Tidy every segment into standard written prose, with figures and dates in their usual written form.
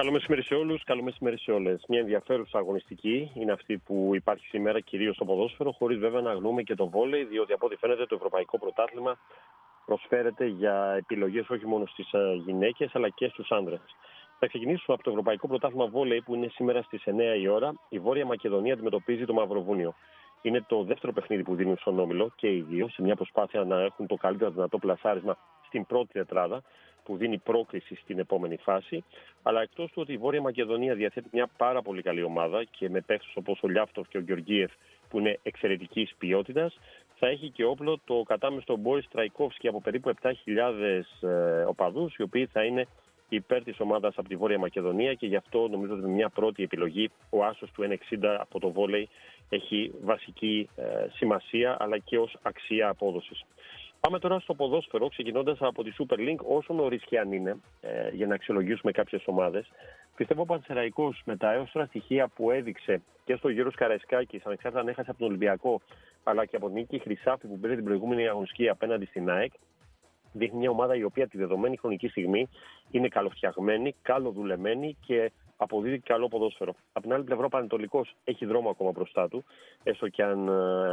Καλό μεσημέρι σε όλους, καλό μεσημέρι σε όλες. Μια ενδιαφέρουσα αγωνιστική είναι αυτή που υπάρχει σήμερα, κυρίως στο ποδόσφαιρο, χωρίς βέβαια να αγνοούμε και το βόλεϊ, διότι από ό,τι φαίνεται το Ευρωπαϊκό Πρωτάθλημα προσφέρεται για επιλογές όχι μόνο στις γυναίκες αλλά και στους άνδρες. Θα ξεκινήσω από το Ευρωπαϊκό Πρωτάθλημα Βόλεϊ που είναι σήμερα στις 9 η ώρα. Η Βόρεια Μακεδονία αντιμετωπίζει το Μαυροβούνιο. Είναι το δεύτερο παιχνίδι που δίνουν στον όμιλο και οι δύο, σε μια προσπάθεια να έχουν το καλύτερο δυνατό πλασάρισμα στην πρώτη τετράδα, που δίνει πρόκριση στην επόμενη φάση. Αλλά εκτός του ότι η Βόρεια Μακεδονία διαθέτει μια πάρα πολύ καλή ομάδα και με παίκτες όπως ο Λιάφτοφ και ο Γεωργίεφ που είναι εξαιρετικής ποιότητας, θα έχει και όπλο το κατάμεστο Μπόρις Τραϊκόφσκι από περίπου 7.000 οπαδούς, οι οποίοι θα είναι υπέρ της ομάδας από τη Βόρεια Μακεδονία, και γι' αυτό νομίζω ότι με μια πρώτη επιλογή ο άσος του 1,60 από το βόλεϊ έχει βασική σημασία αλλά και ως αξία απόδοσης. Πάμε τώρα στο ποδόσφαιρο, ξεκινώντας από τη Super League, όσο νωρίς και αν είναι, για να αξιολογήσουμε κάποιες ομάδες. Πιστεύω ο Πανσεραϊκός με τα έως τώρα στοιχεία που έδειξε και στο Γιώργος Καραϊσκάκης, ανεξάρτητα αν έχασε από τον Ολυμπιακό, αλλά και από την νίκη Χρυσάφη που πήρε την προηγούμενη αγωνιστική απέναντι στην ΑΕΚ, δείχνει μια ομάδα η οποία τη δεδομένη χρονική στιγμή είναι καλοφτιαγμένη, καλοδουλεμένη και αποδίδει καλό ποδόσφαιρο. Από την άλλη πλευρά, ο Πανετολικός έχει δρόμο ακόμα μπροστά του, έστω και αν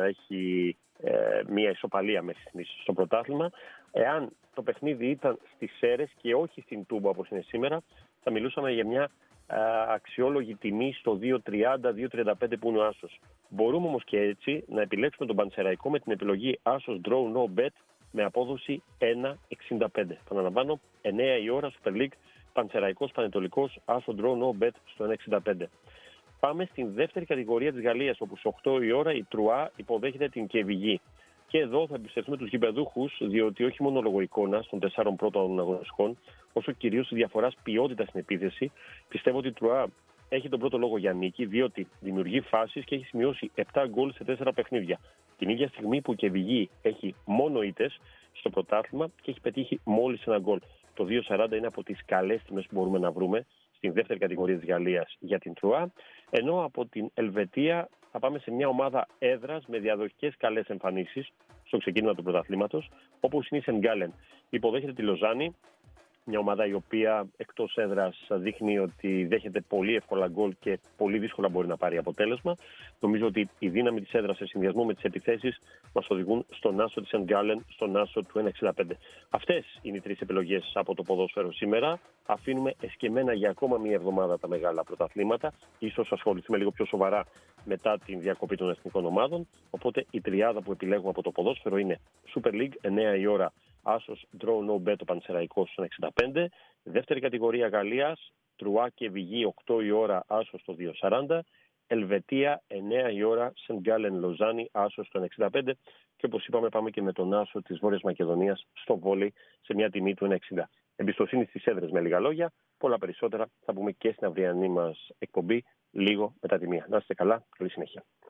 έχει μια ισοπαλία μέχρι στιγμής στο πρωτάθλημα. Εάν το παιχνίδι ήταν στις Σέρρες και όχι στην Τούμπα όπως είναι σήμερα, θα μιλούσαμε για μια αξιόλογη τιμή στο 2.30-2.35 που είναι ο άσος. Μπορούμε όμως και έτσι να επιλέξουμε τον Πανσεραϊκό με την επιλογή άσος draw no bet με απόδοση 1.65. Επαναλαμβάνω, 9 η ώρα Super League, Πανσεραϊκός Πανετολικός, άσο draw no bet στο 1.65. Πάμε στην δεύτερη κατηγορία της Γαλλίας, όπου στις 8 η ώρα η Τρουά υποδέχεται την Κεβιγή. Και εδώ θα εμπιστευτούμε τους γηπεδούχους, διότι όχι μόνο λόγω εικόνας των 4 πρώτων αγωνιστικών, όσο κυρίως η διαφορά ποιότητας στην επίθεση, πιστεύω ότι η Τρουά έχει τον πρώτο λόγο για νίκη, διότι δημιουργεί φάσεις και έχει σημειώσει 7 γκολ σε 4 παιχνίδια. Την ίδια στιγμή που η Κεβιγή έχει μόνο ήττες στο πρωτάθλημα και έχει πετύχει μόλις ένα γκολ. Το 2.40 είναι από τις καλές τιμές που μπορούμε να βρούμε στην δεύτερη κατηγορία της Γαλλίας για την Τρουά. Ενώ από την Ελβετία θα πάμε σε μια ομάδα έδρας με διαδοχικές καλές εμφανίσεις στο ξεκίνημα του πρωταθλήματος, όπως είναι η Σεντ Γκάλεν. Υποδέχεται τη Λοζάνη, μια ομάδα η οποία εκτός έδρας δείχνει ότι δέχεται πολύ εύκολα γκολ και πολύ δύσκολα μπορεί να πάρει αποτέλεσμα. Νομίζω ότι η δύναμη της έδρας σε συνδυασμό με τις επιθέσεις μας οδηγούν στον άσο της Σεντ Γκάλεν, στον άσο του 1.65. Αυτές είναι οι τρεις επιλογές από το ποδόσφαιρο σήμερα. Αφήνουμε εσκεμμένα για ακόμα μία εβδομάδα τα μεγάλα πρωταθλήματα. Ίσως ασχοληθούμε λίγο πιο σοβαρά μετά την διακοπή των εθνικών ομάδων. Οπότε η τριάδα που επιλέγουμε από το ποδόσφαιρο είναι Super League, 9 η ώρα. Άσος draw no bet ο Πανσεραϊκός στο 65. Δεύτερη κατηγορία Γαλλίας, Τρουά και Βιγή 8 η ώρα, άσος στο 2.40. Ελβετία 9 η ώρα, Σεντ Γκάλεν Λοζάνη, άσος στο 65. Και όπως είπαμε, πάμε και με τον άσο της Βόρειας Μακεδονίας στο βόλεϊ σε μια τιμή του 1.60. Εμπιστοσύνη στις έδρες με λίγα λόγια. Πολλά περισσότερα θα πούμε και στην αυριανή μας εκπομπή λίγο μετά τη μία. Να είστε καλά, καλή συνέχεια.